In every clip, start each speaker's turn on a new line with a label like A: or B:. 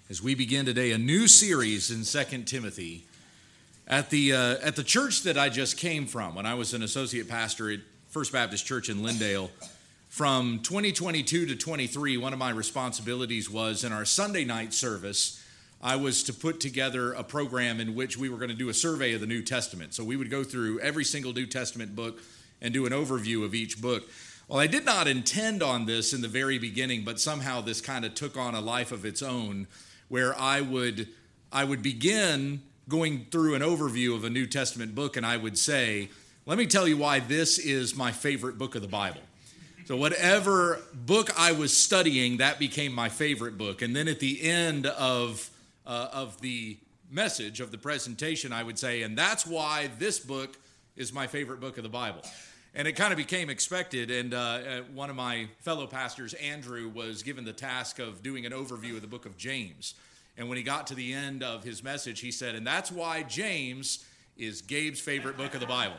A: as we begin today a new series in 2 Timothy at the church that I just came from when I was an associate pastor at First Baptist Church in Lindale. From 2022 to 23, one of my responsibilities was in our Sunday night service, I was to put together a program in which we were going to do a survey of the New Testament. So we would go through every single New Testament book and do an overview of each book. Well, I did not intend on this in the very beginning, but somehow this kind of took on a life of its own, where I would begin going through an overview of a New Testament book, and I would say, let me tell you why this is my favorite book of the Bible. So whatever book I was studying, that became my favorite book. And then at the end of the message, of the presentation, I would say, and that's why this book is my favorite book of the Bible. And it kind of became expected, and one of my fellow pastors, Andrew, was given the task of doing an overview of the book of James. And when he got to the end of his message, he said, and that's why James is Gabe's favorite book of the Bible.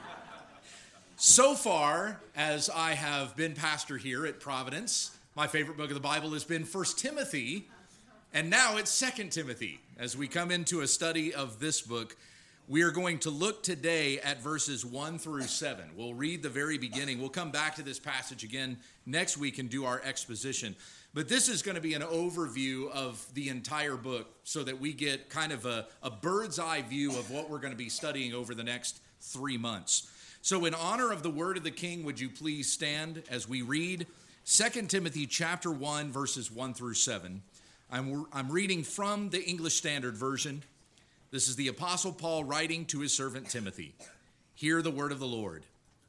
A: So far, as I have been pastor here at Providence, my favorite book of the Bible has been 1 Timothy, and now it's 2 Timothy. As we come into a study of this book, we are going to look today at verses 1 through 7. We'll read the very beginning. We'll come back to this passage again next week and do our exposition. But this is going to be an overview of the entire book so that we get kind of a bird's eye view of what we're going to be studying over the next 3 months. So in honor of the word of the King, would you please stand as we read 2 Timothy chapter 1, verses 1 through 7. I'm reading from the English Standard Version. This is the Apostle Paul writing to his servant Timothy. Hear the word of the Lord.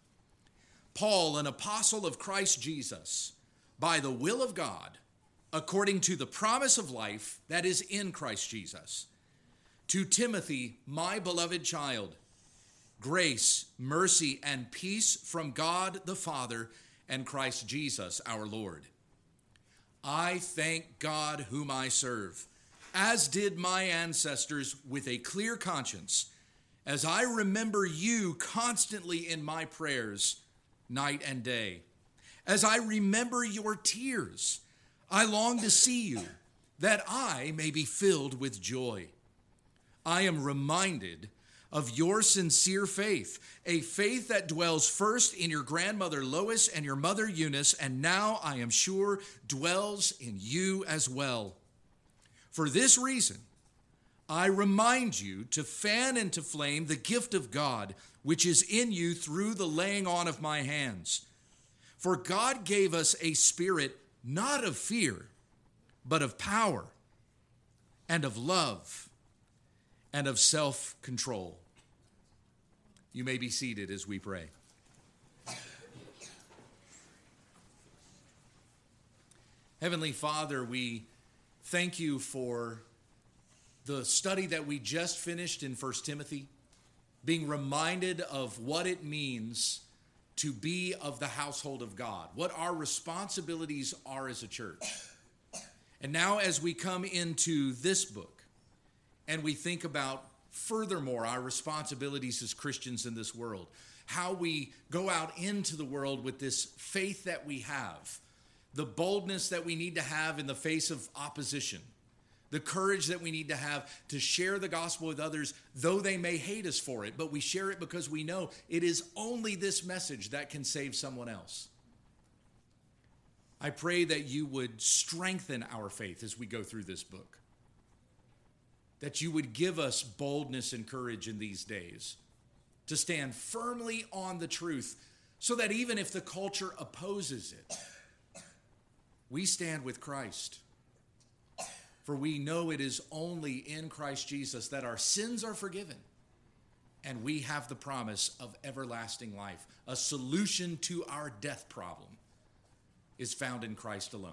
A: Paul, an apostle of Christ Jesus, by the will of God, according to the promise of life that is in Christ Jesus. To Timothy, my beloved child, grace, mercy, and peace from God the Father and Christ Jesus our Lord. I thank God whom I serve, as did my ancestors, with a clear conscience, as I remember you constantly in my prayers, night and day. As I remember your tears, I long to see you, that I may be filled with joy. I am reminded of your sincere faith, a faith that dwells first in your grandmother Lois and your mother Eunice, and now I am sure dwells in you as well. For this reason, I remind you to fan into flame the gift of God, which is in you through the laying on of my hands. For God gave us a spirit not of fear, but of power and of love and of self-control. You may be seated as we pray. Heavenly Father, we thank you for the study that we just finished in 1 Timothy, being reminded of what it means to be of the household of God, what our responsibilities are as a church. And now as we come into this book and we think about furthermore our responsibilities as Christians in this world, how we go out into the world with this faith that we have, the boldness that we need to have in the face of opposition, the courage that we need to have to share the gospel with others, though they may hate us for it, but we share it because we know it is only this message that can save someone else. I pray that you would strengthen our faith as we go through this book, that you would give us boldness and courage in these days to stand firmly on the truth so that even if the culture opposes it, we stand with Christ. For we know it is only in Christ Jesus that our sins are forgiven and we have the promise of everlasting life. A solution to our death problem is found in Christ alone.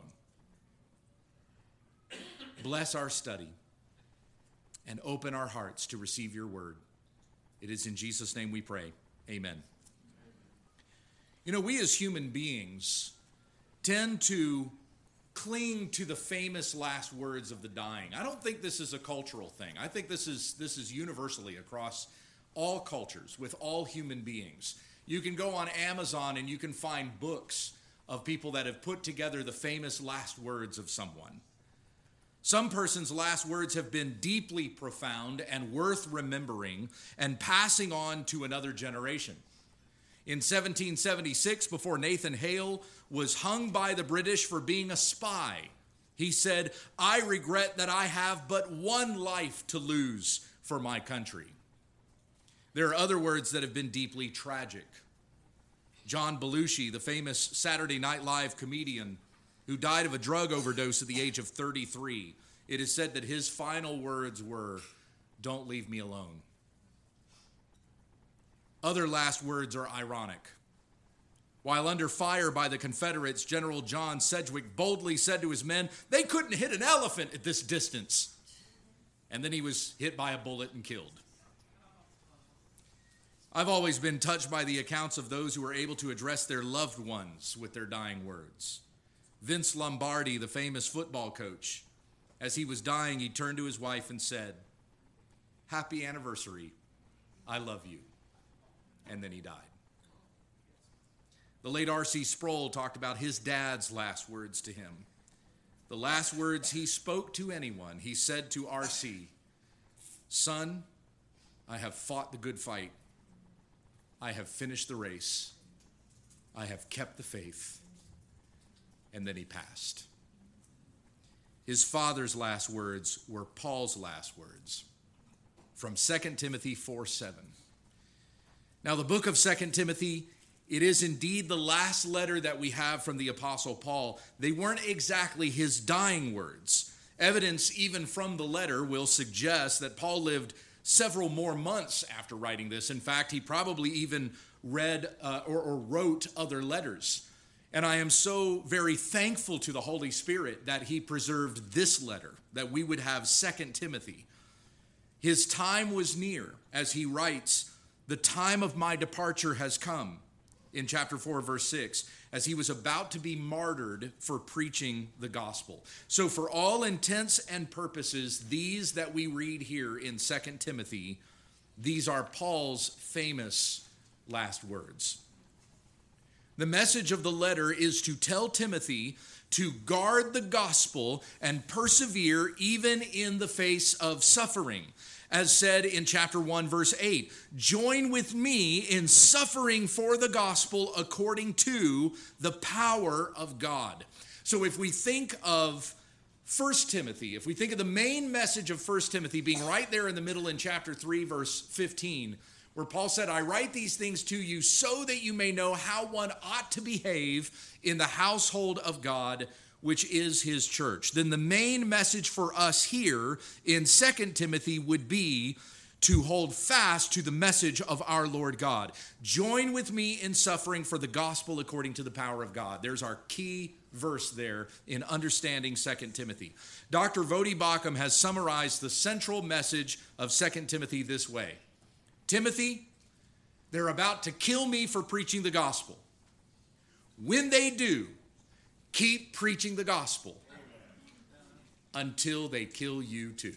A: Bless our study and open our hearts to receive your word. It is in Jesus' name we pray. Amen. You know, we as human beings tend to cling to the famous last words of the dying. I don't think this is a cultural thing. I think this is universally across all cultures with all human beings. You can go on Amazon and you can find books of people that have put together the famous last words of someone. Some persons' last words have been deeply profound and worth remembering and passing on to another generation. In 1776, before Nathan Hale was hung by the British for being a spy, he said, "I regret that I have but one life to lose for my country." There are other words that have been deeply tragic. John Belushi, the famous Saturday Night Live comedian who died of a drug overdose at the age of 33, it is said that his final words were, "Don't leave me alone." Other last words are ironic. While under fire by the Confederates, General John Sedgwick boldly said to his men, "They couldn't hit an elephant at this distance." And then he was hit by a bullet and killed. I've always been touched by the accounts of those who were able to address their loved ones with their dying words. Vince Lombardi, the famous football coach, as he was dying, he turned to his wife and said, "Happy anniversary, I love you." And then he died. The late R.C. Sproul talked about his dad's last words to him. The last words he spoke to anyone, he said to R.C., "Son, I have fought the good fight. I have finished the race. I have kept the faith." And then he passed. His father's last words were Paul's last words from 2 Timothy 4:7. Now, the book of 2 Timothy, it is indeed the last letter that we have from the Apostle Paul. They weren't exactly his dying words. Evidence even from the letter will suggest that Paul lived several more months after writing this. In fact, he probably even read or wrote other letters. And I am so very thankful to the Holy Spirit that he preserved this letter, that we would have 2 Timothy. His time was near, as he writes, "The time of my departure has come," in chapter 4, verse 6, as he was about to be martyred for preaching the gospel. So for all intents and purposes, these that we read here in 2 Timothy, these are Paul's famous last words. The message of the letter is to tell Timothy to guard the gospel and persevere even in the face of suffering. As said in chapter 1, verse 8, "Join with me in suffering for the gospel according to the power of God." So if we think of 1 Timothy, if we think of the main message of 1 Timothy being right there in the middle in chapter 3, verse 15, where Paul said, "I write these things to you so that you may know how one ought to behave in the household of God, which is his church," then the main message for us here in 2 Timothy would be to hold fast to the message of our Lord God. Join with me in suffering for the gospel according to the power of God. There's our key verse there in understanding 2 Timothy. Dr. Vodi Bakum has summarized the central message of 2 Timothy this way: "Timothy, they're about to kill me for preaching the gospel. When they do, keep preaching the gospel until they kill you too."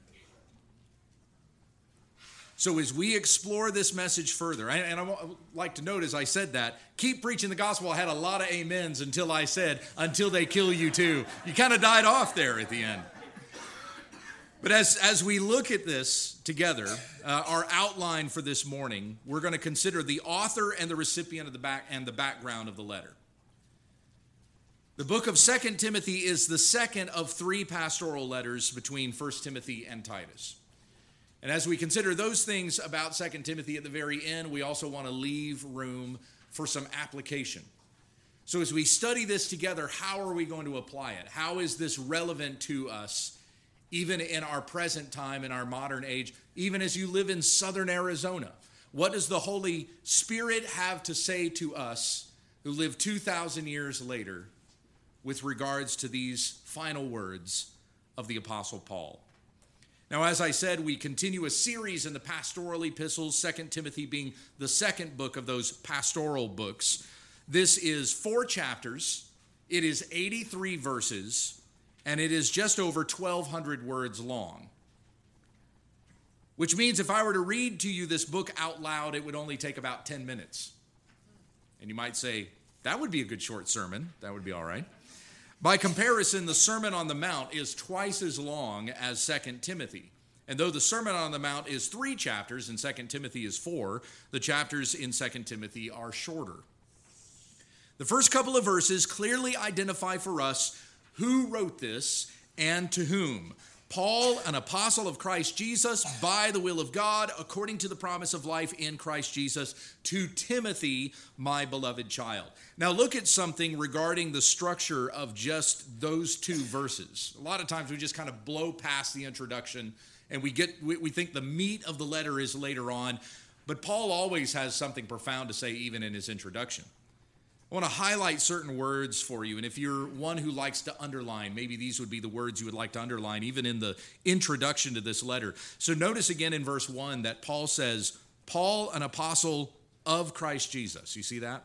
A: So as we explore this message further, and I would like to note as I said that, keep preaching the gospel, I had a lot of amens until I said, "until they kill you too." You kind of died off there at the end. But as we look at this together, our outline for this morning, we're going to consider the author and the recipient of the background of the letter. The book of 2 Timothy is the second of three pastoral letters between 1 Timothy and Titus. And as we consider those things about 2 Timothy at the very end, we also want to leave room for some application. So as we study this together, how are we going to apply it? How is this relevant to us, even in our present time, in our modern age, even as you live in southern Arizona? What does the Holy Spirit have to say to us who live 2,000 years later with regards to these final words of the Apostle Paul? Now, as I said, we continue a series in the pastoral epistles, 2 Timothy being the second book of those pastoral books. This is 4 chapters, it is 83 verses, and it is just over 1,200 words long. Which means if I were to read to you this book out loud, it would only take about 10 minutes. And you might say, that would be a good short sermon. That would be all right. By comparison, the Sermon on the Mount is twice as long as 2 Timothy. And though the Sermon on the Mount is 3 chapters and 2 Timothy is 4, the chapters in 2 Timothy are shorter. The first couple of verses clearly identify for us who wrote this and to whom. Paul, an apostle of Christ Jesus, by the will of God, according to the promise of life in Christ Jesus, to Timothy, my beloved child. Now look at something regarding the structure of just those 2 verses. A lot of times we just kind of blow past the introduction and we think the meat of the letter is later on, but Paul always has something profound to say even in his introduction. I want to highlight certain words for you, and if you're one who likes to underline, maybe these would be the words you would like to underline even in the introduction to this letter. So notice again in verse 1 that Paul says, Paul, an apostle of Christ Jesus. You see that?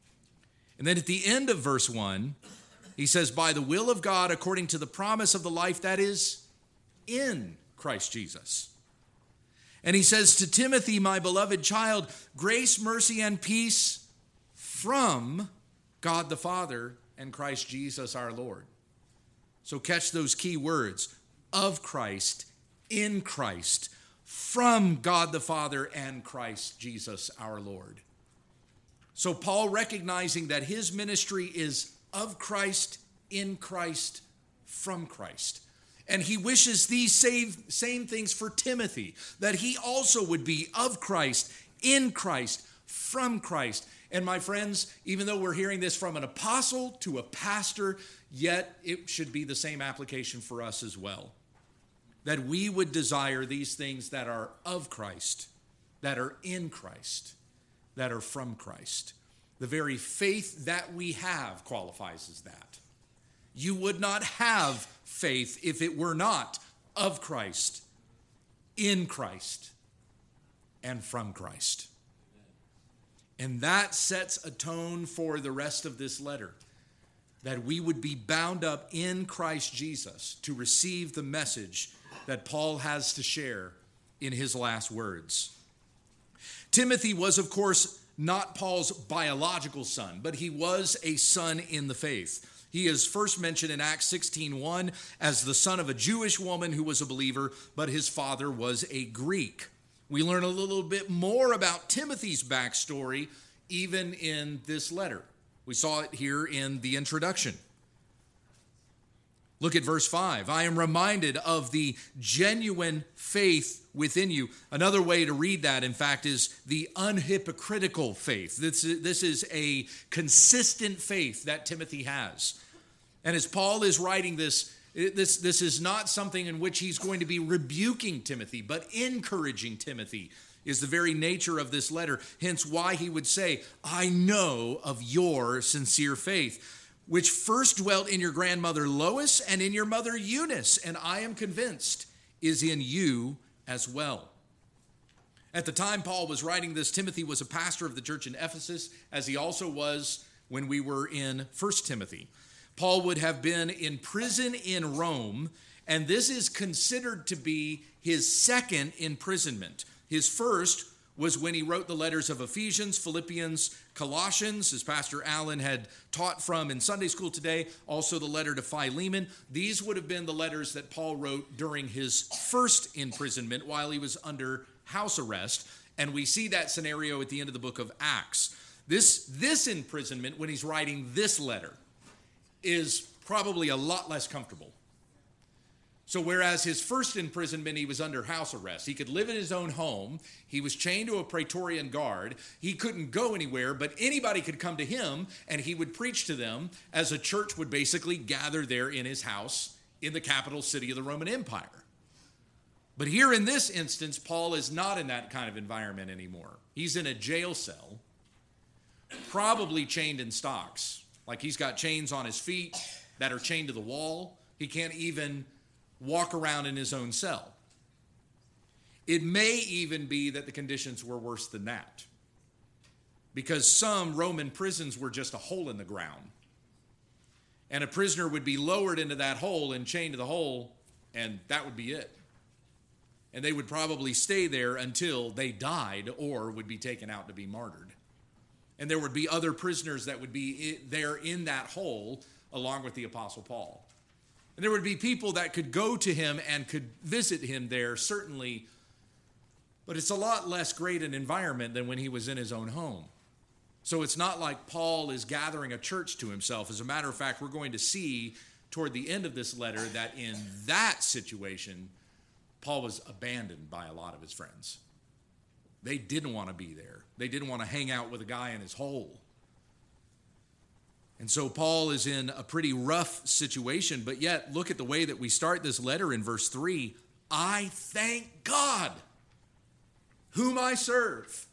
A: And then at the end of verse 1, he says, by the will of God, according to the promise of the life that is in Christ Jesus. And he says to Timothy, my beloved child, grace, mercy, and peace from God the Father and Christ Jesus our Lord. So catch those key words: of Christ, in Christ, from God the Father and Christ Jesus our Lord. So Paul, recognizing that his ministry is of Christ, in Christ, from Christ. And he wishes these same things for Timothy, that he also would be of Christ, in Christ, from Christ. And my friends, even though we're hearing this from an apostle to a pastor, yet it should be the same application for us as well. That we would desire these things that are of Christ, that are in Christ, that are from Christ. The very faith that we have qualifies as that. You would not have faith if it were not of Christ, in Christ, and from Christ. And that sets a tone for the rest of this letter, that we would be bound up in Christ Jesus to receive the message that Paul has to share in his last words. Timothy was, of course, not Paul's biological son, but he was a son in the faith. He is first mentioned in Acts 16:1 as the son of a Jewish woman who was a believer, but his father was a Greek. We learn a little bit more about Timothy's backstory even in this letter. We saw it here in the introduction. Look at verse 5. I am reminded of the genuine faith within you. Another way to read that, in fact, is the unhypocritical faith. This is a consistent faith that Timothy has. And as Paul is writing this is not something in which he's going to be rebuking Timothy, but encouraging Timothy is the very nature of this letter. Hence why he would say, I know of your sincere faith, which first dwelt in your grandmother Lois and in your mother Eunice, and I am convinced is in you as well. At the time Paul was writing this, Timothy was a pastor of the church in Ephesus, as he also was when we were in 1 Timothy. Paul would have been in prison in Rome, and this is considered to be his second imprisonment. His first was when he wrote the letters of Ephesians, Philippians, Colossians, as Pastor Allen had taught from in Sunday school today, also the letter to Philemon. These would have been the letters that Paul wrote during his first imprisonment while he was under house arrest, and we see that scenario at the end of the book of Acts. This imprisonment, when he's writing this letter, is probably a lot less comfortable. So whereas his first imprisonment, he was under house arrest. He could live in his own home. He was chained to a Praetorian guard. He couldn't go anywhere, but anybody could come to him, and he would preach to them as a church would basically gather there in his house in the capital city of the Roman Empire. But here in this instance, Paul is not in that kind of environment anymore. He's in a jail cell, probably chained in stocks. Like he's got chains on his feet that are chained to the wall. He can't even walk around in his own cell. It may even be that the conditions were worse than that, because some Roman prisons were just a hole in the ground. And a prisoner would be lowered into that hole and chained to the hole, and that would be it. And they would probably stay there until they died or would be taken out to be martyred. And there would be other prisoners that would be there in that hole along with the Apostle Paul. And there would be people that could go to him and could visit him there, certainly, but it's a lot less great an environment than when he was in his own home. So it's not like Paul is gathering a church to himself. As a matter of fact, we're going to see toward the end of this letter that in that situation, Paul was abandoned by a lot of his friends. They didn't want to be there. They didn't want to hang out with a guy in his hole. And so Paul is in a pretty rough situation, but yet look at the way that we start this letter in verse 3. I thank God, whom I serve.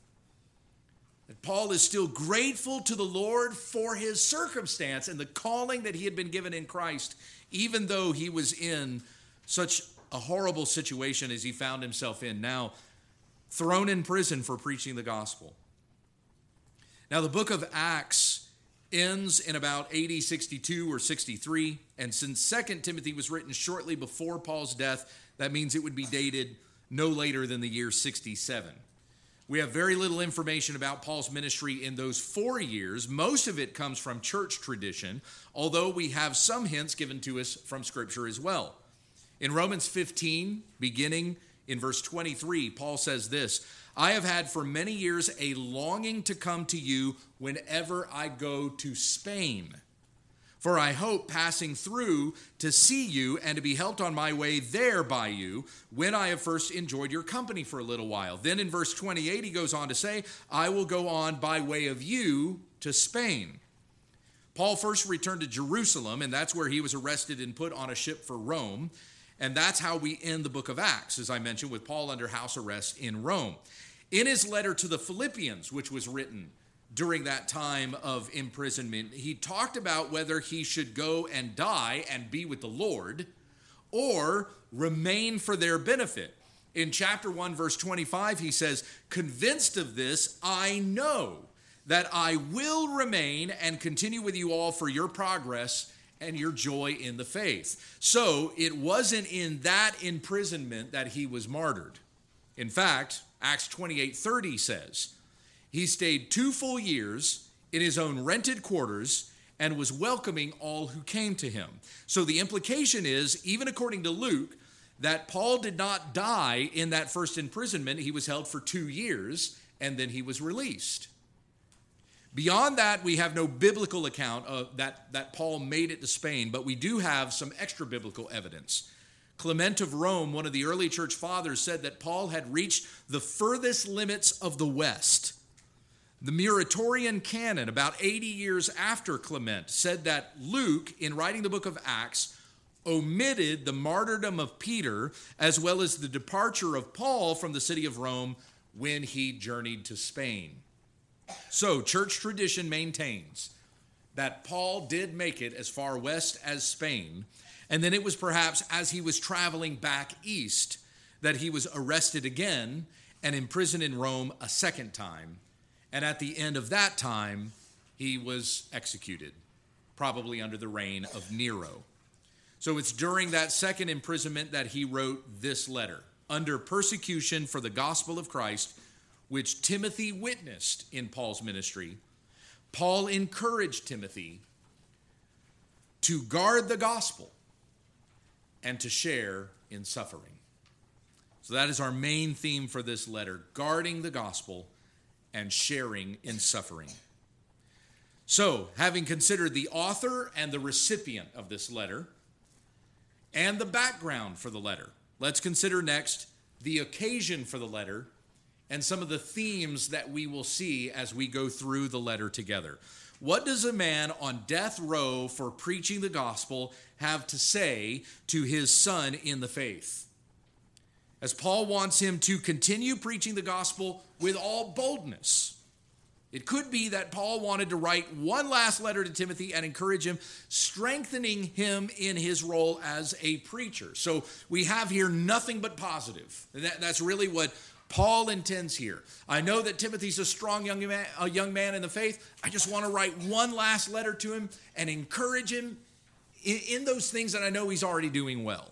A: That Paul is still grateful to the Lord for his circumstance and the calling that he had been given in Christ, even though he was in such a horrible situation as he found himself in, now thrown in prison for preaching the gospel. Now the book of Acts ends in about AD 62 or 63, and since 2 Timothy was written shortly before Paul's death, that means it would be dated no later than the year 67. We have very little information about Paul's ministry in those 4 years. Most of it comes from church tradition, although we have some hints given to us from Scripture as well. In Romans 15, beginning in verse 23, Paul says this, I have had for many years a longing to come to you whenever I go to Spain. For I hope passing through to see you and to be helped on my way there by you when I have first enjoyed your company for a little while. Then in verse 28, he goes on to say, I will go on by way of you to Spain. Paul first returned to Jerusalem, and that's where he was arrested and put on a ship for Rome. And that's how we end the book of Acts, as I mentioned, with Paul under house arrest in Rome. In his letter to the Philippians, which was written during that time of imprisonment, he talked about whether he should go and die and be with the Lord or remain for their benefit. In chapter 1, verse 25, he says, convinced of this, I know that I will remain and continue with you all for your progress and your joy in the faith. So it wasn't in that imprisonment that he was martyred. In fact, Acts 28:30 says, he stayed 2 full years in his own rented quarters and was welcoming all who came to him. So the implication is, even according to Luke, that Paul did not die in that first imprisonment. He was held for 2 years and then he was released. Beyond that, we have no biblical account of that Paul made it to Spain, but we do have some extra biblical evidence. Clement of Rome, one of the early church fathers, said that Paul had reached the furthest limits of the West. The Muratorian canon, about 80 years after Clement, said that Luke, in writing the book of Acts, omitted the martyrdom of Peter as well as the departure of Paul from the city of Rome when he journeyed to Spain. So, church tradition maintains that Paul did make it as far west as Spain, and then it was perhaps as he was traveling back east that he was arrested again and imprisoned in Rome a second time, and at the end of that time, he was executed, probably under the reign of Nero. So it's during that second imprisonment that he wrote this letter, under persecution for the gospel of Christ, which Timothy witnessed in Paul's ministry. Paul encouraged Timothy to guard the gospel and to share in suffering. So that is our main theme for this letter, guarding the gospel and sharing in suffering. So, having considered the author and the recipient of this letter and the background for the letter, let's consider next the occasion for the letter and some of the themes that we will see as we go through the letter together. What does a man on death row for preaching the gospel have to say to his son in the faith? As Paul wants him to continue preaching the gospel with all boldness. It could be that Paul wanted to write one last letter to Timothy and encourage him, strengthening him in his role as a preacher. So we have here nothing but positive. That's really what Paul intends here. I know that Timothy's a strong young man in the faith. I just want to write one last letter to him and encourage him in those things that I know he's already doing well.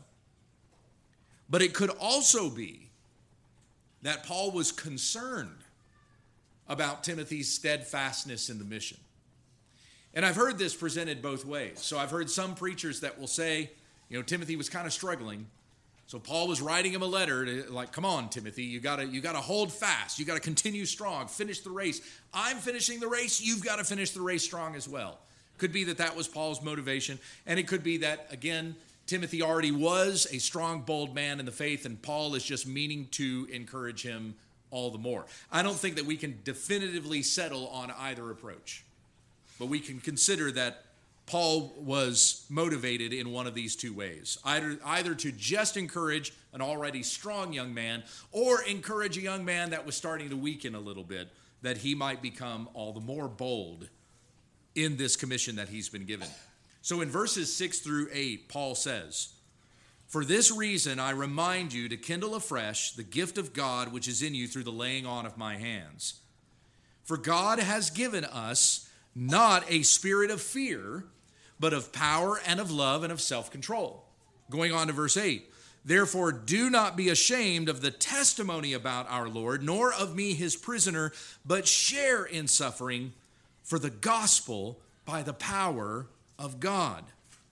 A: But it could also be that Paul was concerned about Timothy's steadfastness in the mission. And I've heard this presented both ways. So I've heard some preachers that will say, Timothy was kind of struggling. So Paul was writing him a letter like, come on, Timothy, you gotta hold fast. You gotta continue strong, finish the race. I'm finishing the race. You've got to finish the race strong as well. Could be that was Paul's motivation. And it could be that, again, Timothy already was a strong, bold man in the faith, and Paul is just meaning to encourage him all the more. I don't think that we can definitively settle on either approach, but we can consider that Paul was motivated in one of these two ways, either to just encourage an already strong young man or encourage a young man that was starting to weaken a little bit, that he might become all the more bold in this commission that he's been given. So in verses 6 through 8, Paul says, "For this reason I remind you to kindle afresh the gift of God which is in you through the laying on of my hands. For God has given us not a spirit of fear, but of power and of love and of self-control." Going on to verse 8, "Therefore do not be ashamed of the testimony about our Lord, nor of me his prisoner, but share in suffering for the gospel by the power of God."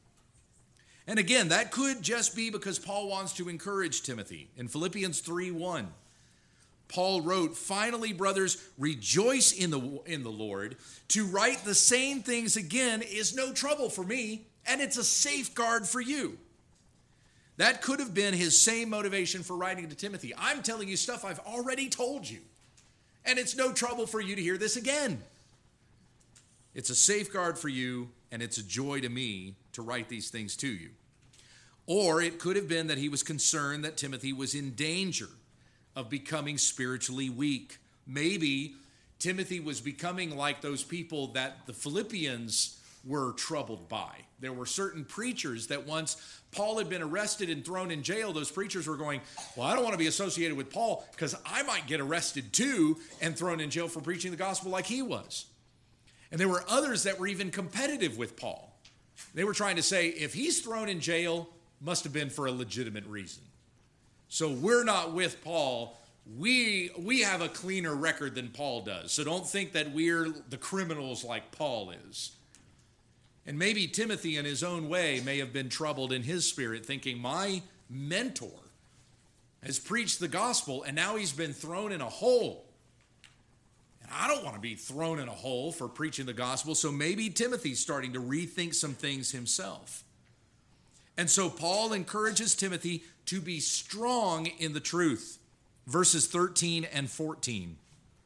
A: And again, that could just be because Paul wants to encourage Timothy. In Philippians 3:1, Paul wrote, "Finally, brothers, rejoice in the Lord. To write the same things again is no trouble for me, and it's a safeguard for you." That could have been his same motivation for writing to Timothy. I'm telling you stuff I've already told you, and it's no trouble for you to hear this again. It's a safeguard for you, and it's a joy to me to write these things to you. Or it could have been that he was concerned that Timothy was in danger of becoming spiritually weak. Maybe Timothy was becoming like those people that the Philippians were troubled by. There were certain preachers that once Paul had been arrested and thrown in jail, those preachers were going, well, I don't want to be associated with Paul because I might get arrested too and thrown in jail for preaching the gospel like he was. And there were others that were even competitive with Paul. They were trying to say, if he's thrown in jail, must have been for a legitimate reason. So we're not with Paul. We have a cleaner record than Paul does. So don't think that we're the criminals like Paul is. And maybe Timothy in his own way may have been troubled in his spirit, thinking, my mentor has preached the gospel and now he's been thrown in a hole. And I don't want to be thrown in a hole for preaching the gospel. So maybe Timothy's starting to rethink some things himself. And so Paul encourages Timothy to be strong in the truth. Verses 13 and 14.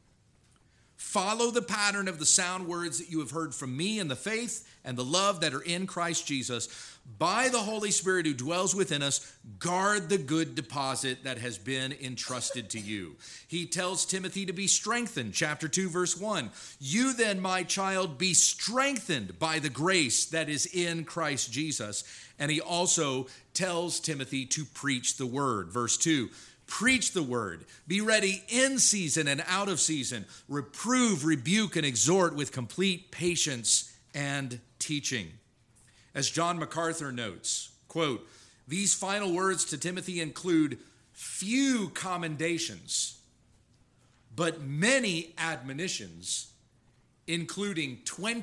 A: "Follow the pattern of the sound words that you have heard from me in the faith and the love that are in Christ Jesus. By the Holy Spirit who dwells within us, guard the good deposit that has been entrusted to you." He tells Timothy to be strengthened. Chapter 2, verse 1. "You then, my child, be strengthened by the grace that is in Christ Jesus." And he also tells Timothy to preach the word. Verse 2. "Preach the word. Be ready in season and out of season. Reprove, rebuke, and exhort with complete patience and teaching." As John MacArthur notes, quote, "These final words to Timothy include few commendations, but many admonitions, including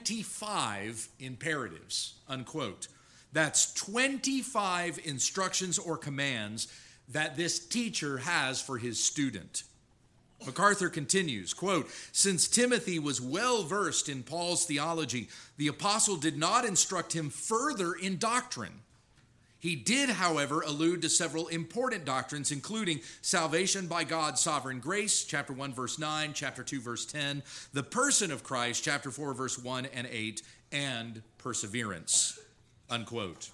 A: 25 imperatives," unquote. That's 25 instructions or commands that this teacher has for his student. MacArthur continues, quote, "Since Timothy was well versed in Paul's theology, the apostle did not instruct him further in doctrine. He did, however, allude to several important doctrines, including salvation by God's sovereign grace, chapter 1, verse 9, chapter 2, verse 10, the person of Christ, chapter 4, verse 1 and 8, and perseverance," unquote.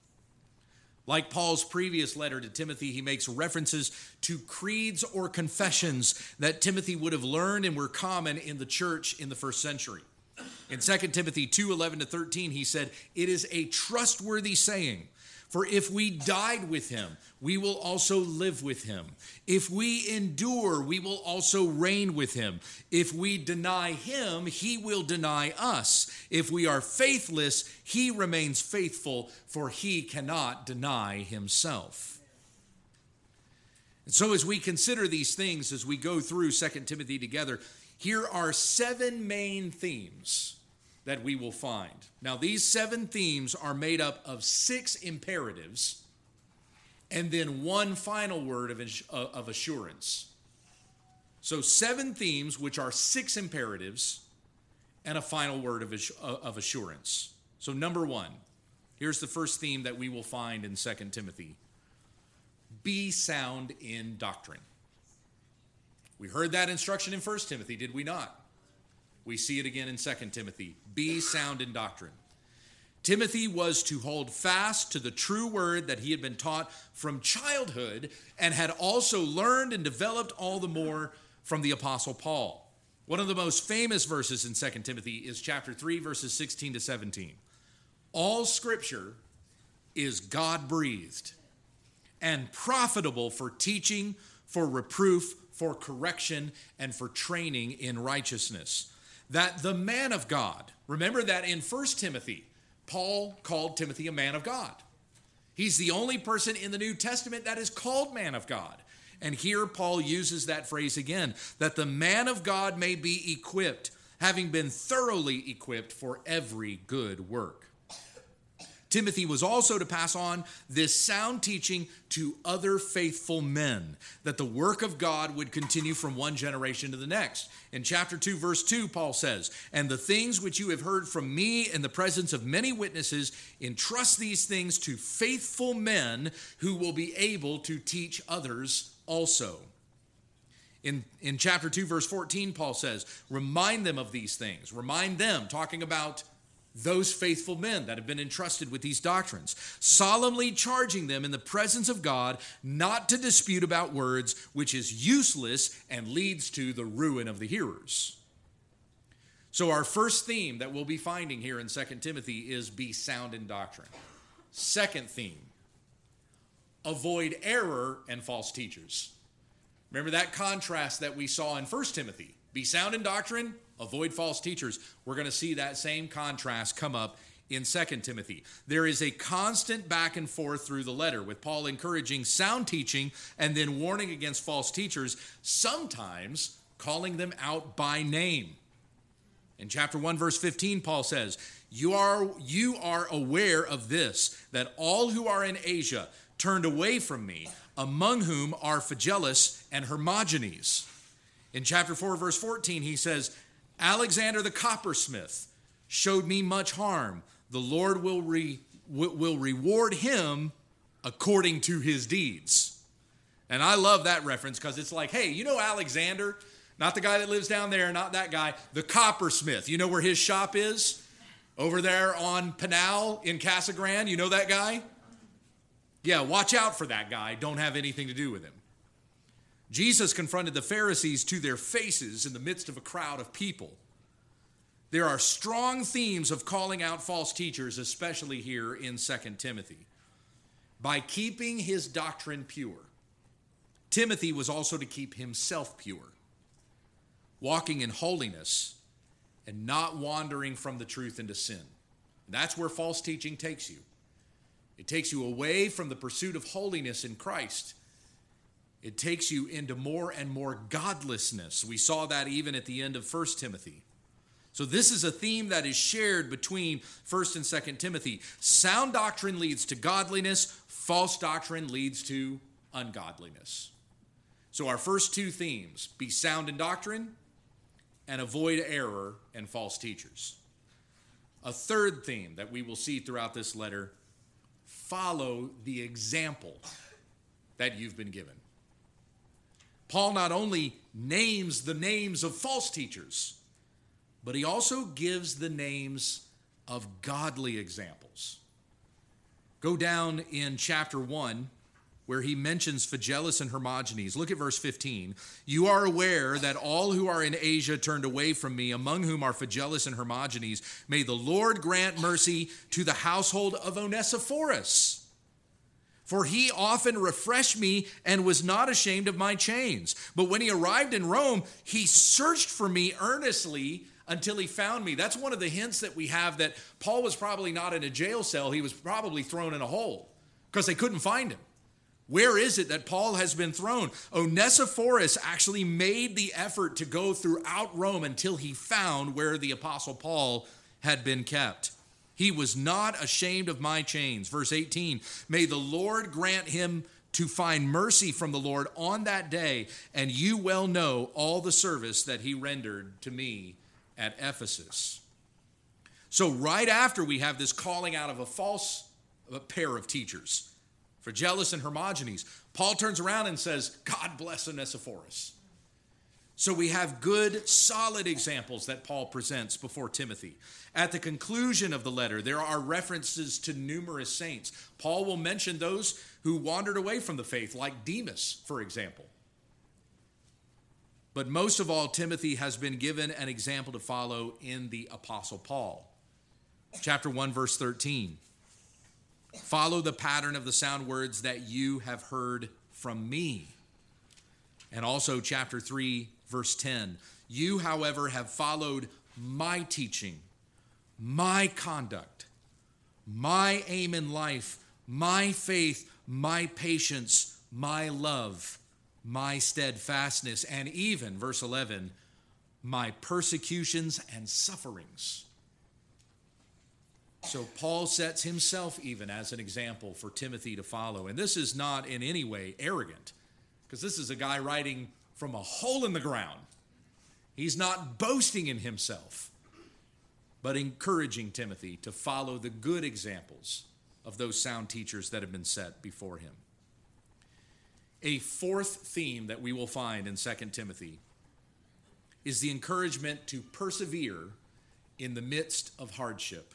A: Like Paul's previous letter to Timothy, he makes references to creeds or confessions that Timothy would have learned and were common in the church in the first century. In 2 Timothy 2:11-13, he said, "It is a trustworthy saying, for if we died with him, we will also live with him. If we endure, we will also reign with him. If we deny him, he will deny us. If we are faithless, he remains faithful, for he cannot deny himself." And so as we consider these things, as we go through 2 Timothy together, here are 7 main themes that we will find. Now, these 7 themes are made up of 6 imperatives and then one final word of assurance. So 7 themes, which are 6 imperatives and a final word of assurance. So number 1, here's the first theme that we will find in 2 Timothy. Be sound in doctrine. We heard that instruction in 1 Timothy, did we not? We see it again in 2 Timothy. Be sound in doctrine. Timothy was to hold fast to the true word that he had been taught from childhood and had also learned and developed all the more from the Apostle Paul. One of the most famous verses in 2 Timothy is chapter 3, verses 16 to 17. All Scripture is God-breathed and profitable for teaching, for reproof, for correction, and for training in righteousness, that the man of God, remember that in 1 Timothy, Paul called Timothy a man of God. He's the only person in the New Testament that is called man of God. And here Paul uses that phrase again, that the man of God may be equipped, having been thoroughly equipped for every good work. Timothy was also to pass on this sound teaching to other faithful men, that the work of God would continue from one generation to the next. In chapter 2, verse 2, Paul says, "And the things which you have heard from me in the presence of many witnesses, entrust these things to faithful men who will be able to teach others also." In chapter 2, verse 14, Paul says, "Remind them of these things." Remind them, talking about those faithful men that have been entrusted with these doctrines, solemnly charging them in the presence of God not to dispute about words, which is useless and leads to the ruin of the hearers. So our first theme that we'll be finding here in 2 Timothy is be sound in doctrine. Second theme, avoid error and false teachers. Remember that contrast that we saw in 1 Timothy. Be sound in doctrine, avoid false teachers. We're going to see that same contrast come up in 2 Timothy. There is a constant back and forth through the letter, with Paul encouraging sound teaching and then warning against false teachers, sometimes calling them out by name. In chapter 1, verse 15, Paul says, You are aware of this, that all who are in Asia turned away from me, among whom are Phygellus and Hermogenes." In chapter 4, verse 14, he says, "Alexander the coppersmith showed me much harm. The Lord will reward him according to his deeds." And I love that reference because it's like, hey, you know Alexander? Not the guy that lives down there, not that guy. The coppersmith. You know where his shop is? Over there on Pinal in Casa Grande. You know that guy? Yeah, watch out for that guy. Don't have anything to do with him. Jesus confronted the Pharisees to their faces in the midst of a crowd of people. There are strong themes of calling out false teachers, especially here in 2 Timothy. By keeping his doctrine pure, Timothy was also to keep himself pure, walking in holiness and not wandering from the truth into sin. And that's where false teaching takes you. It takes you away from the pursuit of holiness in Christ. It takes you into more and more godlessness. We saw that even at the end of 1 Timothy. So this is a theme that is shared between 1 and 2 Timothy. Sound doctrine leads to godliness. False doctrine leads to ungodliness. So our first two themes, be sound in doctrine and avoid error and false teachers. A third theme that we will see throughout this letter, follow the example that you've been given. Paul not only names the names of false teachers, but he also gives the names of godly examples. Go down in chapter 1, where he mentions Phygellus and Hermogenes. Look at verse 15. "You are aware that all who are in Asia turned away from me, among whom are Phygellus and Hermogenes. May the Lord grant mercy to the household of Onesiphorus. For he often refreshed me and was not ashamed of my chains. But when he arrived in Rome, he searched for me earnestly until he found me." That's one of the hints that we have that Paul was probably not in a jail cell. He was probably thrown in a hole because they couldn't find him. Where is it that Paul has been thrown? Onesiphorus actually made the effort to go throughout Rome until he found where the Apostle Paul had been kept. He was not ashamed of my chains. Verse 18, may the Lord grant him to find mercy from the Lord on that day, and you well know all the service that he rendered to me at Ephesus. So right after we have this calling out of a pair of teachers, Phygellus and Hermogenes, Paul turns around and says, God bless Onesiphorus. So we have good, solid examples that Paul presents before Timothy. At the conclusion of the letter, there are references to numerous saints. Paul will mention those who wandered away from the faith, like Demas, for example. But most of all, Timothy has been given an example to follow in the Apostle Paul. Chapter 1, verse 13. Follow the pattern of the sound words that you have heard from me. And also chapter 3, verse 10. You, however, have followed my teaching, my conduct, my aim in life, my faith, my patience, my love, my steadfastness, and even, verse 11, my persecutions and sufferings. So Paul sets himself even as an example for Timothy to follow. And this is not in any way arrogant, because this is a guy writing from a hole in the ground. He's not boasting in himself, but encouraging Timothy to follow the good examples of those sound teachers that have been set before him. A fourth theme that we will find in 2 Timothy is the encouragement to persevere in the midst of hardship.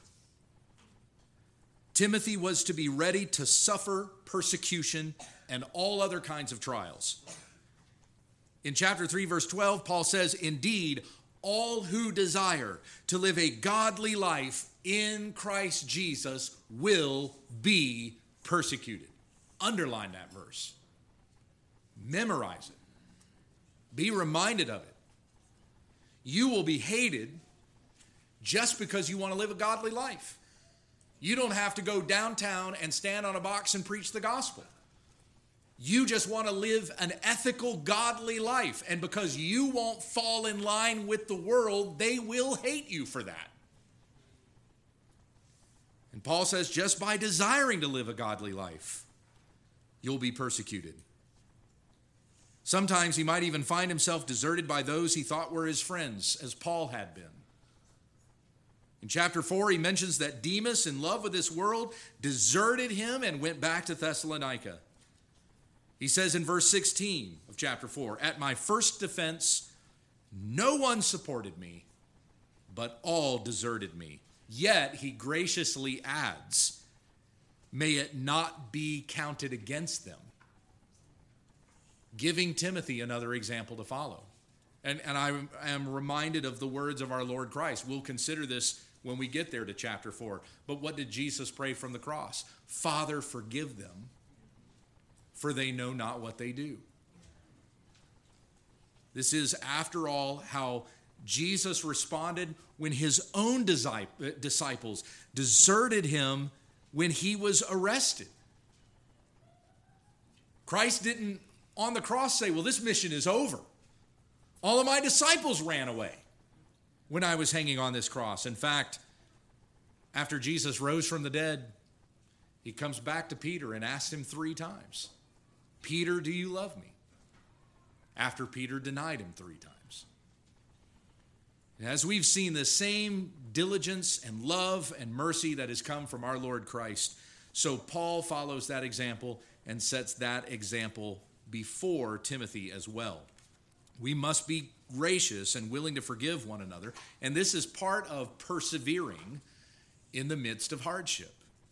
A: Timothy was to be ready to suffer persecution and all other kinds of trials. In chapter 3, verse 12, Paul says, indeed, all who desire to live a godly life in Christ Jesus will be persecuted. Underline that verse. Memorize it. Be reminded of it. You will be hated just because you want to live a godly life. You don't have to go downtown and stand on a box and preach the gospel. You just want to live an ethical, godly life. And because you won't fall in line with the world, they will hate you for that. And Paul says, just by desiring to live a godly life, you'll be persecuted. Sometimes he might even find himself deserted by those he thought were his friends, as Paul had been. In chapter 4, he mentions that Demas, in love with this world, deserted him and went back to Thessalonica. He says in verse 16 of chapter 4, at my first defense, no one supported me, but all deserted me. Yet, he graciously adds, may it not be counted against them. Giving Timothy another example to follow. And I am reminded of the words of our Lord Christ. We'll consider this when we get there to chapter 4. But what did Jesus pray from the cross? Father, forgive them, for they know not what they do. This is, after all, how Jesus responded when his own disciples deserted him when he was arrested. Christ didn't, on the cross, say, well, this mission is over. All of my disciples ran away when I was hanging on this cross. In fact, after Jesus rose from the dead, he comes back to Peter and asks him 3 times, Peter, do you love me? After Peter denied him 3 times. And as we've seen the same diligence and love and mercy that has come from our Lord Christ, so Paul follows that example and sets that example before Timothy as well. We must be gracious and willing to forgive one another, and this is part of persevering in the midst of hardship.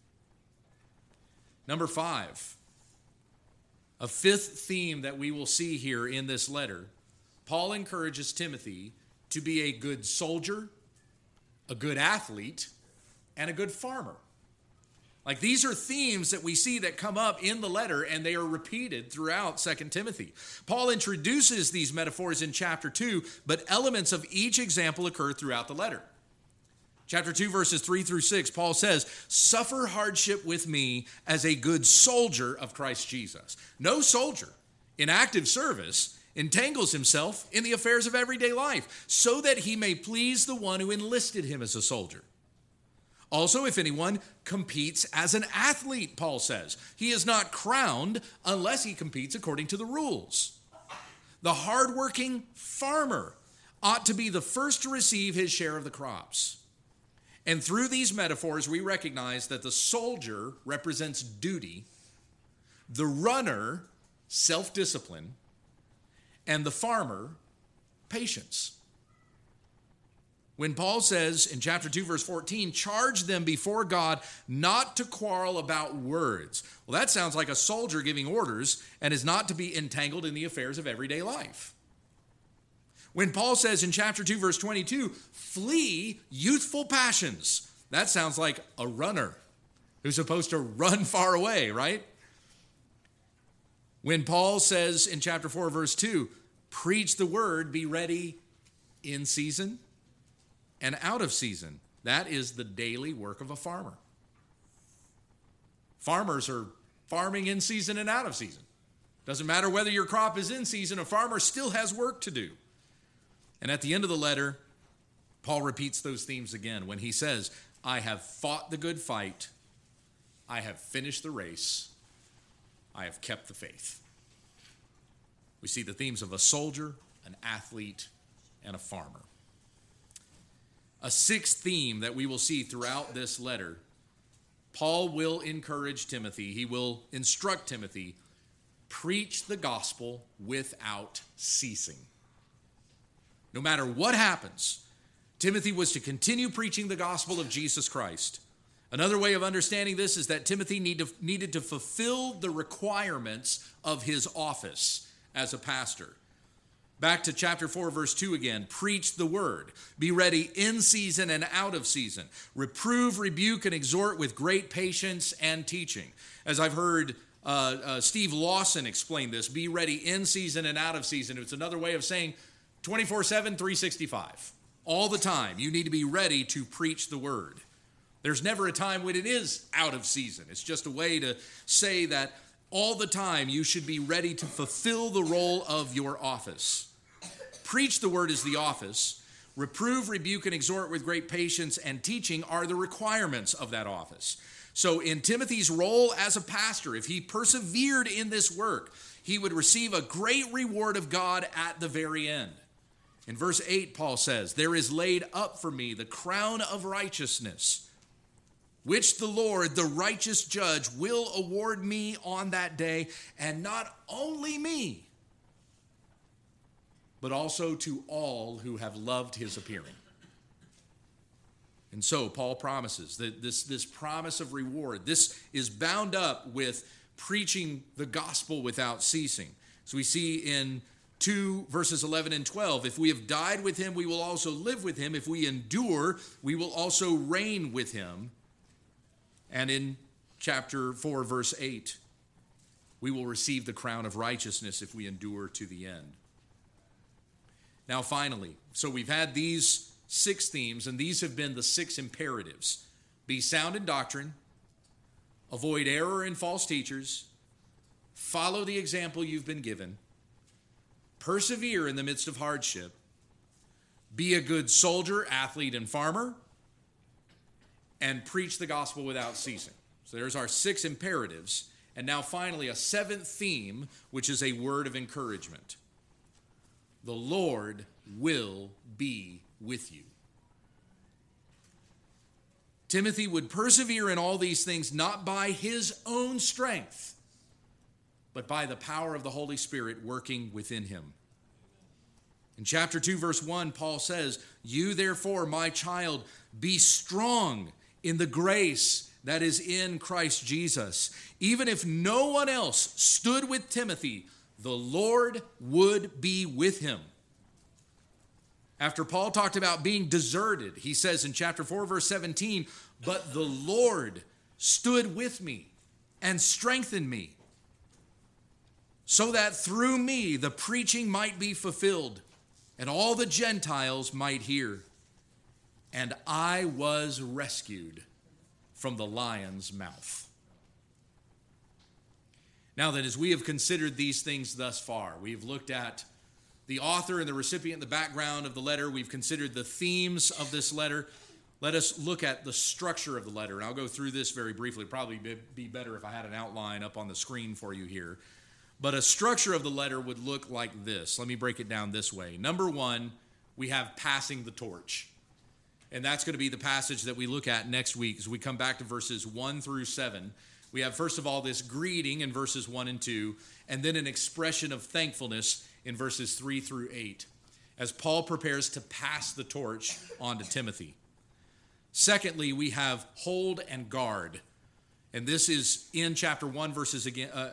A: Number 5, a fifth theme that we will see here in this letter, Paul encourages Timothy to be a good soldier, a good athlete, and a good farmer. Like, these are themes that we see that come up in the letter, and they are repeated throughout 2 Timothy. Paul introduces these metaphors in chapter 2, but elements of each example occur throughout the letter. Chapter 2, verses 3 through 6, Paul says, suffer hardship with me as a good soldier of Christ Jesus. No soldier in active service entangles himself in the affairs of everyday life, so that he may please the one who enlisted him as a soldier. Also, if anyone competes as an athlete, Paul says, he is not crowned unless he competes according to the rules. The hardworking farmer ought to be the first to receive his share of the crops. And through these metaphors, we recognize that the soldier represents duty, the runner, self-discipline, and the farmer, patience. When Paul says in chapter 2, verse 14, charge them before God not to quarrel about words. Well, that sounds like a soldier giving orders and is not to be entangled in the affairs of everyday life. When Paul says in chapter 2, verse 22, flee youthful passions, that sounds like a runner who's supposed to run far away, right? When Paul says in chapter 4, verse 2, preach the word, be ready in season and out of season. That is the daily work of a farmer. Farmers are farming in season and out of season. Doesn't matter whether your crop is in season, a farmer still has work to do. And at the end of the letter, Paul repeats those themes again when he says, I have fought the good fight, I have finished the race, I have kept the faith. We see the themes of a soldier, an athlete, and a farmer. A sixth theme that we will see throughout this letter, Paul will encourage Timothy, he will instruct Timothy, preach the gospel without ceasing. No matter what happens, Timothy was to continue preaching the gospel of Jesus Christ. Another way of understanding this is that Timothy needed to fulfill the requirements of his office as a pastor. Back to chapter 4, verse 2 again. Preach the word. Be ready in season and out of season. Reprove, rebuke, and exhort with great patience and teaching. As I've heard Steve Lawson explain this, be ready in season and out of season. It's another way of saying 24/7, 365. All the time, you need to be ready to preach the word. There's never a time when it is out of season. It's just a way to say that all the time you should be ready to fulfill the role of your office. Preach the word is the office. Reprove, rebuke, and exhort with great patience and teaching are the requirements of that office. So in Timothy's role as a pastor, if he persevered in this work, he would receive a great reward of God at the very end. In verse 8, Paul says, there is laid up for me the crown of righteousness, which the Lord, the righteous judge, will award me on that day, and not only me, but also to all who have loved his appearing. And so Paul promises that this promise of reward, this is bound up with preaching the gospel without ceasing. So we see in 2 verses 11 and 12, if we have died with him, we will also live with him. If we endure, we will also reign with him. And in chapter 4, verse 8, we will receive the crown of righteousness if we endure to the end. Now, finally, so we've had these 6 themes, and these have been the 6 imperatives. Be sound in doctrine, avoid error in false teachers, follow the example you've been given, persevere in the midst of hardship, be a good soldier, athlete, and farmer, and preach the gospel without ceasing. So there's our 6 imperatives. And now finally, a 7th theme, which is a word of encouragement. The Lord will be with you. Timothy would persevere in all these things not by his own strength, but by the power of the Holy Spirit working within him. In chapter 2, verse 1, Paul says, you therefore, my child, be strong in the grace that is in Christ Jesus. Even if no one else stood with Timothy, the Lord would be with him. After Paul talked about being deserted, he says in chapter 4, verse 17, but the Lord stood with me and strengthened me, so that through me the preaching might be fulfilled, and all the Gentiles might hear. And I was rescued from the lion's mouth. Now then, as we have considered these things thus far, we've looked at the author and the recipient, the background of the letter. We've considered the themes of this letter. let us look at the structure of the letter. And I'll go through this very briefly. It'd probably be better if I had an outline up on the screen for you here. But a structure of the letter would look like this. Let me break it down this way. Number one, we have passing the torch. And that's going to be the passage that we look at next week as we come back to verses 1 through 7. We have, first of all, this greeting in verses 1 and 2, and then an expression of thankfulness in verses 3 through 8, as Paul prepares to pass the torch on to Timothy. Secondly, we have hold and guard. And this is in chapter 1 verses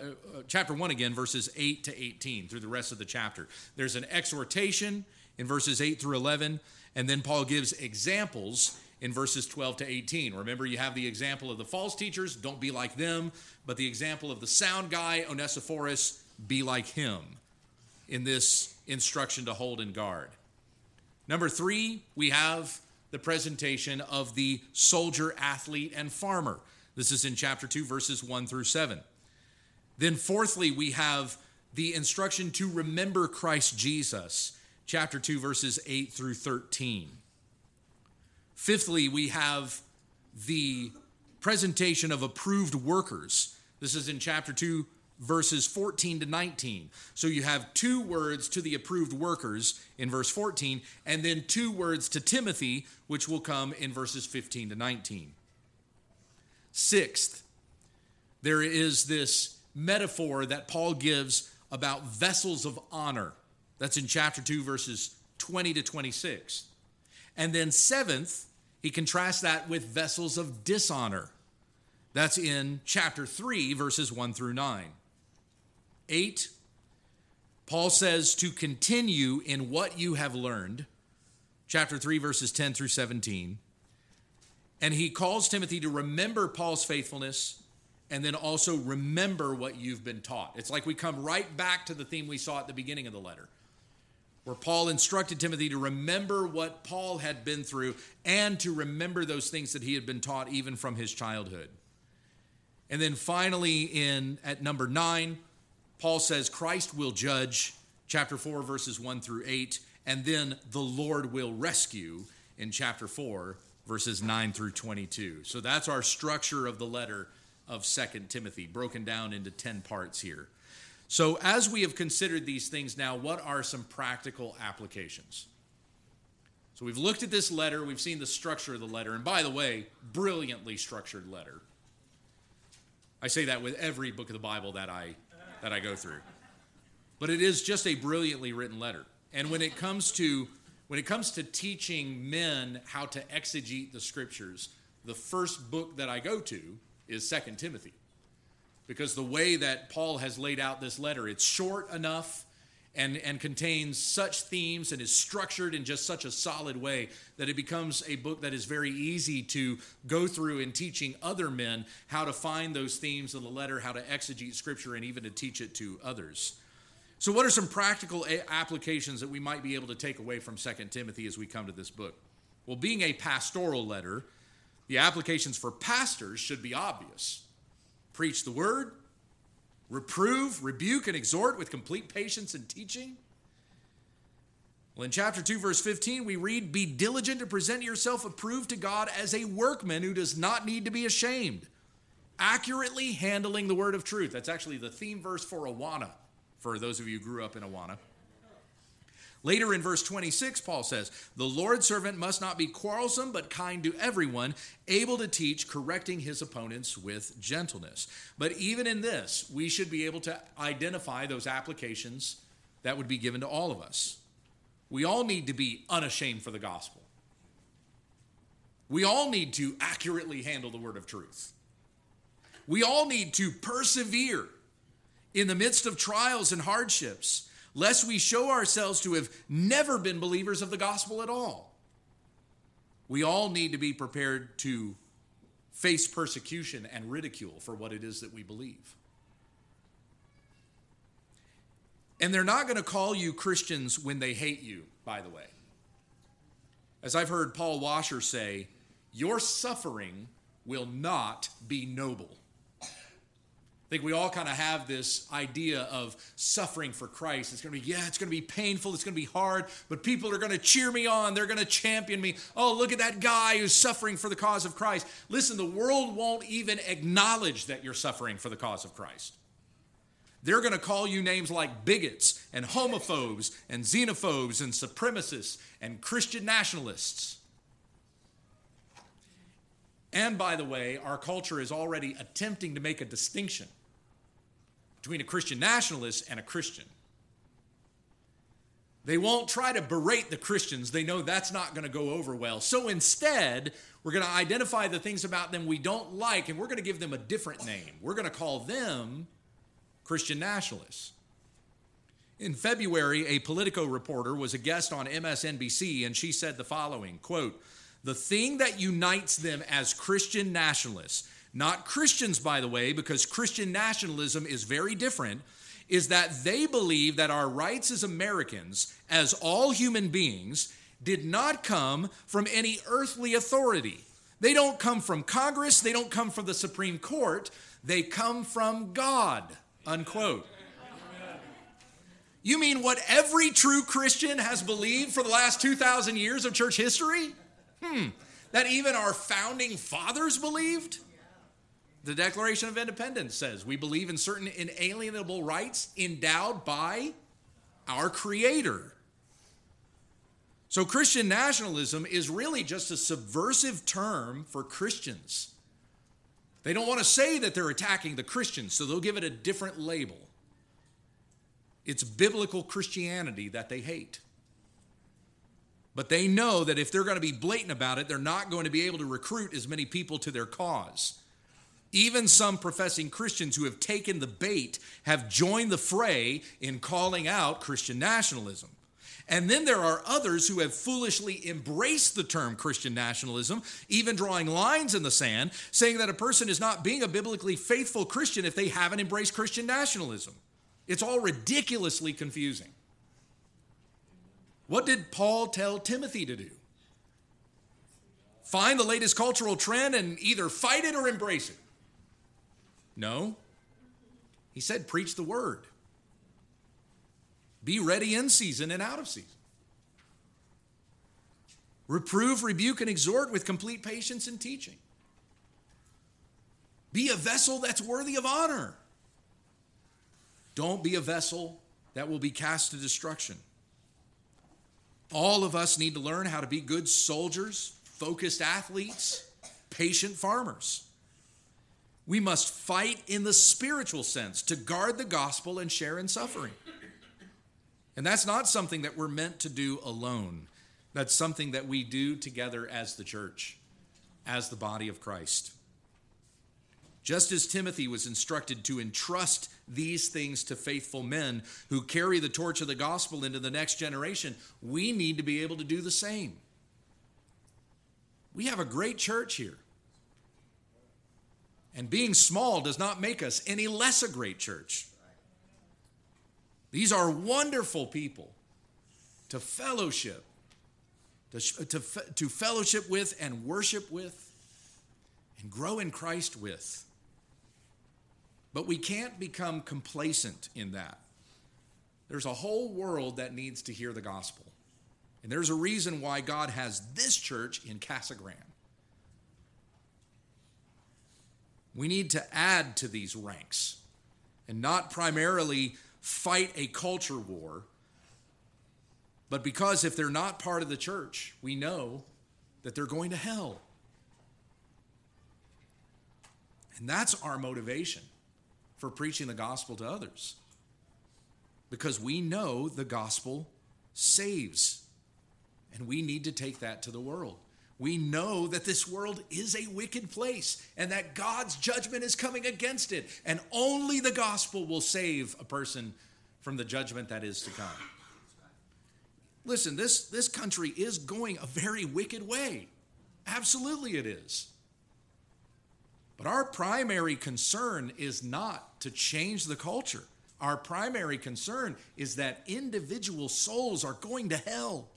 A: 8 to 18 through the rest of the chapter. There's an exhortation in verses 8 through 11, and then Paul gives examples in verses 12 to 18. Remember, you have the example of the false teachers, don't be like them, but the example of the sound guy, Onesiphorus, be like him in this instruction to hold and guard. Number 3, we have the presentation of the soldier, athlete, and farmer. This is in chapter 2, verses 1 through 7. Then fourthly, we have the instruction to remember Christ Jesus, chapter 2, verses 8 through 13. Fifthly, we have the presentation of approved workers. This is in chapter 2, verses 14 to 19. So you have 2 words to the approved workers in verse 14, and then 2 words to Timothy, which will come in verses 15 to 19. Sixth, there is this metaphor that Paul gives about vessels of honor. That's in chapter 2, verses 20 to 26. And then seventh, he contrasts that with vessels of dishonor. That's in chapter 3, verses 1 through 9. 8, Paul says to continue in what you have learned. Chapter 3, verses 10 through 17. And he calls Timothy to remember Paul's faithfulness and then also remember what you've been taught. It's like we come right back to the theme we saw at the beginning of the letter, where Paul instructed Timothy to remember what Paul had been through and to remember those things that he had been taught even from his childhood. And then finally at number 9, Paul says Christ will judge, chapter 4, verses 1 through 8, and then the Lord will rescue in chapter 4, verses 9 through 22. So that's our structure of the letter of 2 Timothy, broken down into 10 parts here. So as we have considered these things now, what are some practical applications? So we've looked at this letter, we've seen the structure of the letter, and by the way, brilliantly structured letter. I say that with every book of the Bible that I go through. But it is just a brilliantly written letter. And when it comes to teaching men how to exegete the scriptures, the first book that I go to is 2 Timothy. Because the way that Paul has laid out this letter, it's short enough and contains such themes and is structured in just such a solid way that it becomes a book that is very easy to go through in teaching other men how to find those themes in the letter, how to exegete scripture, and even to teach it to others. So what are some practical applications that we might be able to take away from 2 Timothy as we come to this book? Well, being a pastoral letter, the applications for pastors should be obvious. Preach the word, reprove, rebuke, and exhort with complete patience and teaching. Well, in chapter 2, verse 15, we read, "Be diligent to present yourself approved to God as a workman who does not need to be ashamed, accurately handling the word of truth." That's actually the theme verse for Awana, for those of you who grew up in Awana. Later in verse 26, Paul says, "The Lord's servant must not be quarrelsome, but kind to everyone, able to teach, correcting his opponents with gentleness." But even in this, we should be able to identify those applications that would be given to all of us. We all need to be unashamed for the gospel. We all need to accurately handle the word of truth. We all need to persevere in the midst of trials and hardships, lest we show ourselves to have never been believers of the gospel at all. We all need to be prepared to face persecution and ridicule for what it is that we believe. And they're not going to call you Christians when they hate you, by the way. As I've heard Paul Washer say, your suffering will not be noble. I think we all kind of have this idea of suffering for Christ. It's going to be painful. It's going to be hard, but people are going to cheer me on. They're going to champion me. Oh, look at that guy who's suffering for the cause of Christ. Listen, the world won't even acknowledge that you're suffering for the cause of Christ. They're going to call you names like bigots and homophobes and xenophobes and supremacists and Christian nationalists. And by the way, our culture is already attempting to make a distinction between a Christian nationalist and a Christian. They won't try to berate the Christians. They know that's not going to go over well. So instead, we're going to identify the things about them we don't like, and we're going to give them a different name. We're going to call them Christian nationalists. In February, a Politico reporter was a guest on MSNBC, and she said the following, quote, "The thing that unites them as Christian nationalists, not Christians, by the way, because Christian nationalism is very different, is that they believe that our rights as Americans, as all human beings, did not come from any earthly authority. They don't come from Congress. They don't come from the Supreme Court. They come from God," unquote. You mean what every true Christian has believed for the last 2,000 years of church history? That even our founding fathers believed? The Declaration of Independence says we believe in certain inalienable rights endowed by our Creator. So Christian nationalism is really just a subversive term for Christians. They don't want to say that they're attacking the Christians, so they'll give it a different label. It's biblical Christianity that they hate. But they know that if they're going to be blatant about it, they're not going to be able to recruit as many people to their cause. Even some professing Christians who have taken the bait have joined the fray in calling out Christian nationalism. And then there are others who have foolishly embraced the term Christian nationalism, even drawing lines in the sand, saying that a person is not being a biblically faithful Christian if they haven't embraced Christian nationalism. It's all ridiculously confusing. What did Paul tell Timothy to do? Find the latest cultural trend and either fight it or embrace it. No. He said, preach the word. Be ready in season and out of season. Reprove, rebuke, and exhort with complete patience and teaching. Be a vessel that's worthy of honor. Don't be a vessel that will be cast to destruction. All of us need to learn how to be good soldiers, focused athletes, patient farmers. We must fight in the spiritual sense to guard the gospel and share in suffering. And that's not something that we're meant to do alone. That's something that we do together as the church, as the body of Christ. Just as Timothy was instructed to entrust these things to faithful men who carry the torch of the gospel into the next generation, we need to be able to do the same. We have a great church here. And being small does not make us any less a great church. These are wonderful people to fellowship, to fellowship with and worship with and grow in Christ with. But we can't become complacent in that. There's a whole world that needs to hear the gospel. And there's a reason why God has this church in Casa Grande. We need to add to these ranks and not primarily fight a culture war, but because if they're not part of the church, we know that they're going to hell. And that's our motivation for preaching the gospel to others, because we know the gospel saves, and we need to take that to the world. We know that this world is a wicked place and that God's judgment is coming against it, and only the gospel will save a person from the judgment that is to come. Listen, this country is going a very wicked way. Absolutely it is. But our primary concern is not to change the culture. Our primary concern is that individual souls are going to hell.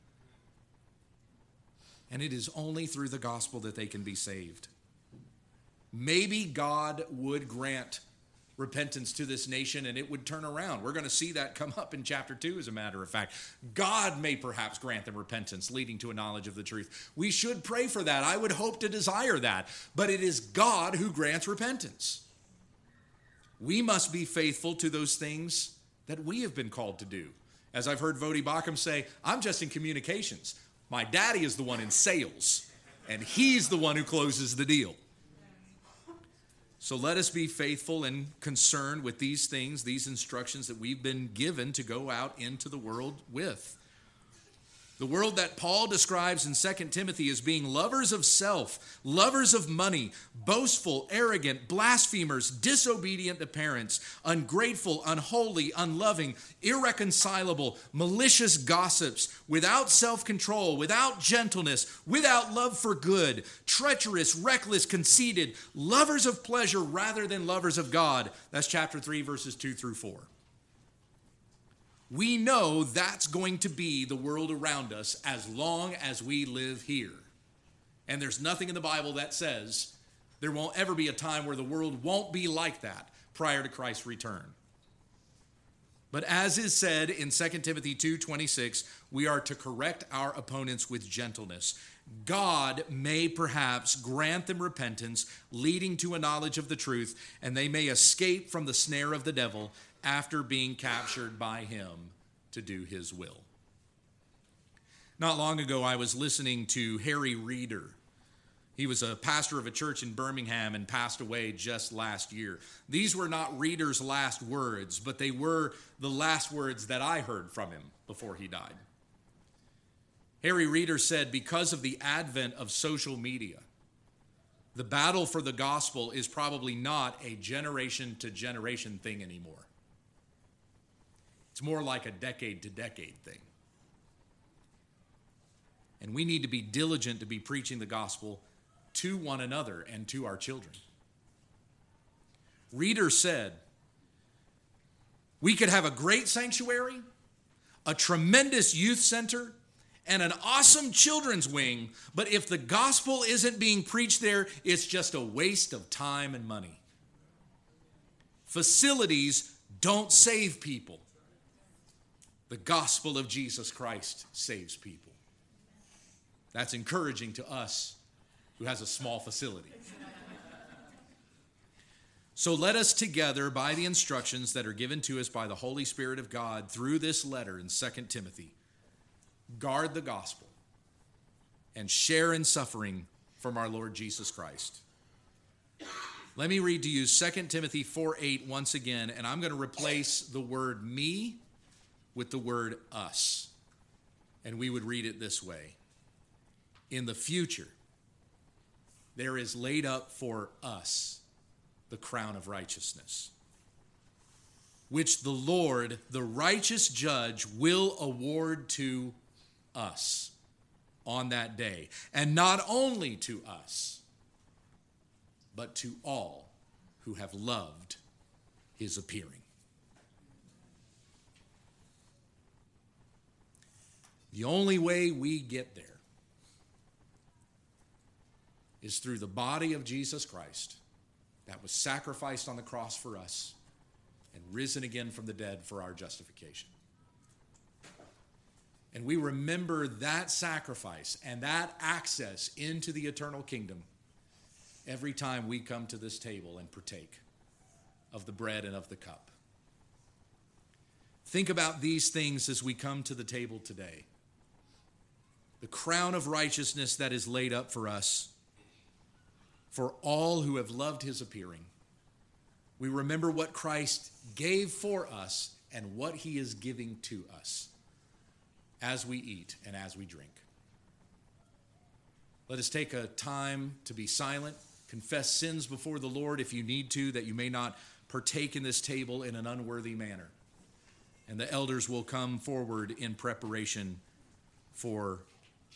A: And it is only through the gospel that they can be saved. Maybe God would grant repentance to this nation and it would turn around. We're going to see that come up in chapter 2, as a matter of fact. God may perhaps grant them repentance, leading to a knowledge of the truth. We should pray for that. I would hope to desire that. But it is God who grants repentance. We must be faithful to those things that we have been called to do. As I've heard Vodi Bakum say, I'm just in communications. My daddy is the one in sales, and he's the one who closes the deal. So let us be faithful and concerned with these things, these instructions that we've been given to go out into the world with. The world that Paul describes in 2 Timothy as being lovers of self, lovers of money, boastful, arrogant, blasphemers, disobedient to parents, ungrateful, unholy, unloving, irreconcilable, malicious gossips, without self-control, without gentleness, without love for good, treacherous, reckless, conceited, lovers of pleasure rather than lovers of God. That's chapter 3, verses 2 through 4. We know that's going to be the world around us as long as we live here. And there's nothing in the Bible that says there won't ever be a time where the world won't be like that prior to Christ's return. But as is said in 2 Timothy 2:26, we are to correct our opponents with gentleness. God may perhaps grant them repentance, leading to a knowledge of the truth, and they may escape from the snare of the devil after being captured by him to do his will. Not long ago, I was listening to Harry Reeder. He was a pastor of a church in Birmingham and passed away just last year. These were not Reeder's last words, but they were the last words that I heard from him before he died. Harry Reeder said, because of the advent of social media, the battle for the gospel is probably not a generation-to-generation thing anymore. It's more like a decade-to-decade thing. And we need to be diligent to be preaching the gospel to one another and to our children. Reeder said, we could have a great sanctuary, a tremendous youth center, and an awesome children's wing, but if the gospel isn't being preached there, it's just a waste of time and money. Facilities don't save people. The gospel of Jesus Christ saves people. That's encouraging to us who has a small facility. So let us together, by the instructions that are given to us by the Holy Spirit of God through this letter in 2 Timothy, guard the gospel and share in suffering from our Lord Jesus Christ. Let me read to you 2 Timothy 4:8 once again, and I'm going to replace the word me with the word us. And we would read it this way. In the future, there is laid up for us the crown of righteousness, which the Lord, the righteous judge, will award to us on that day. And not only to us, but to all who have loved his appearing. The only way we get there is through the body of Jesus Christ that was sacrificed on the cross for us and risen again from the dead for our justification. And we remember that sacrifice and that access into the eternal kingdom every time we come to this table and partake of the bread and of the cup. Think about these things as we come to the table today. The crown of righteousness that is laid up for us, for all who have loved his appearing. We remember what Christ gave for us and what he is giving to us as we eat and as we drink. Let us take a time to be silent, confess sins before the Lord if you need to, that you may not partake in this table in an unworthy manner. And the elders will come forward in preparation for